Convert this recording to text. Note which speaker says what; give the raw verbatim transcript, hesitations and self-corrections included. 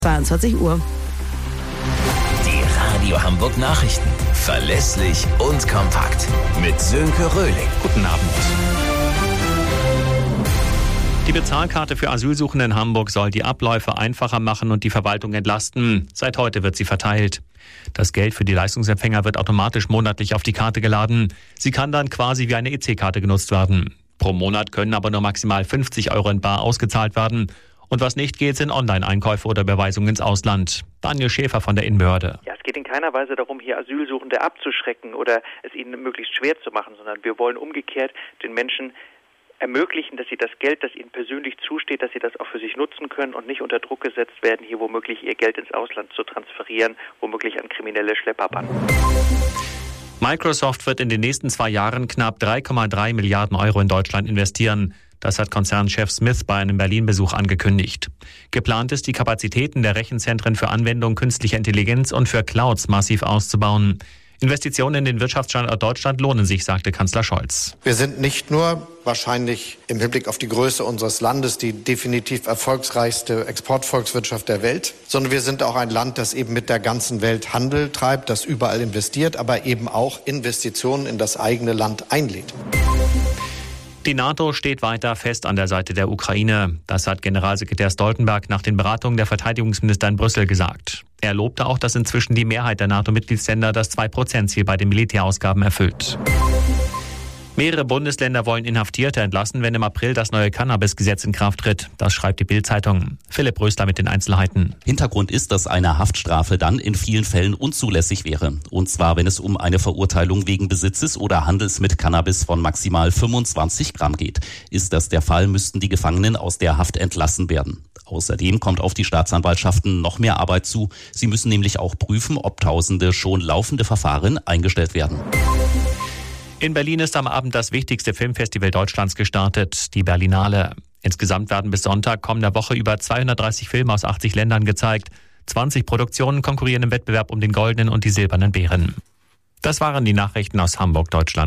Speaker 1: zweiundzwanzig Uhr.
Speaker 2: Die Radio Hamburg Nachrichten. Verlässlich und kompakt. Mit Sönke Röhling.
Speaker 3: Guten Abend. Die Bezahlkarte für Asylsuchende in Hamburg soll die Abläufe einfacher machen und die Verwaltung entlasten. Seit heute wird sie verteilt. Das Geld für die Leistungsempfänger wird automatisch monatlich auf die Karte geladen. Sie kann dann quasi wie eine E C-Karte genutzt werden. Pro Monat können aber nur maximal fünfzig Euro in bar ausgezahlt werden. Und was nicht geht, sind Online-Einkäufe oder Überweisungen ins Ausland. Daniel Schäfer von der Innenbehörde.
Speaker 4: Ja, es geht in keiner Weise darum, hier Asylsuchende abzuschrecken oder es ihnen möglichst schwer zu machen, sondern wir wollen umgekehrt den Menschen ermöglichen, dass sie das Geld, das ihnen persönlich zusteht, dass sie das auch für sich nutzen können und nicht unter Druck gesetzt werden, hier womöglich ihr Geld ins Ausland zu transferieren, womöglich an kriminelle Schlepperbanden.
Speaker 3: Microsoft wird in den nächsten zwei Jahren knapp drei Komma drei Milliarden Euro in Deutschland investieren. Das hat Konzernchef Smith bei einem Berlin-Besuch angekündigt. Geplant ist, die Kapazitäten der Rechenzentren für Anwendung künstlicher Intelligenz und für Clouds massiv auszubauen. Investitionen in den Wirtschaftsstandort Deutschland lohnen sich, sagte Kanzler Scholz.
Speaker 5: Wir sind nicht nur wahrscheinlich im Hinblick auf die Größe unseres Landes die definitiv erfolgsreichste Exportvolkswirtschaft der Welt, sondern wir sind auch ein Land, das eben mit der ganzen Welt Handel treibt, das überall investiert, aber eben auch Investitionen in das eigene Land einlädt.
Speaker 3: Die NATO steht weiter fest an der Seite der Ukraine. Das hat Generalsekretär Stoltenberg nach den Beratungen der Verteidigungsminister in Brüssel gesagt. Er lobte auch, dass inzwischen die Mehrheit der NATO-Mitgliedsländer das zwei Prozent Ziel bei den Militärausgaben erfüllt. Mehrere Bundesländer wollen Inhaftierte entlassen, wenn im April das neue Cannabis-Gesetz in Kraft tritt. Das schreibt die Bild-Zeitung. Philipp Rösler mit den Einzelheiten.
Speaker 6: Hintergrund ist, dass eine Haftstrafe dann in vielen Fällen unzulässig wäre. Und zwar, wenn es um eine Verurteilung wegen Besitzes oder Handels mit Cannabis von maximal fünfundzwanzig Gramm geht. Ist das der Fall, müssten die Gefangenen aus der Haft entlassen werden. Außerdem kommt auf die Staatsanwaltschaften noch mehr Arbeit zu. Sie müssen nämlich auch prüfen, ob tausende schon laufende Verfahren eingestellt werden.
Speaker 3: In Berlin ist am Abend das wichtigste Filmfestival Deutschlands gestartet, die Berlinale. Insgesamt werden bis Sonntag kommender Woche über zweihundertdreißig Filme aus achtzig Ländern gezeigt. zwanzig Produktionen konkurrieren im Wettbewerb um den goldenen und die silbernen Bären. Das waren die Nachrichten aus Hamburg, Deutschland.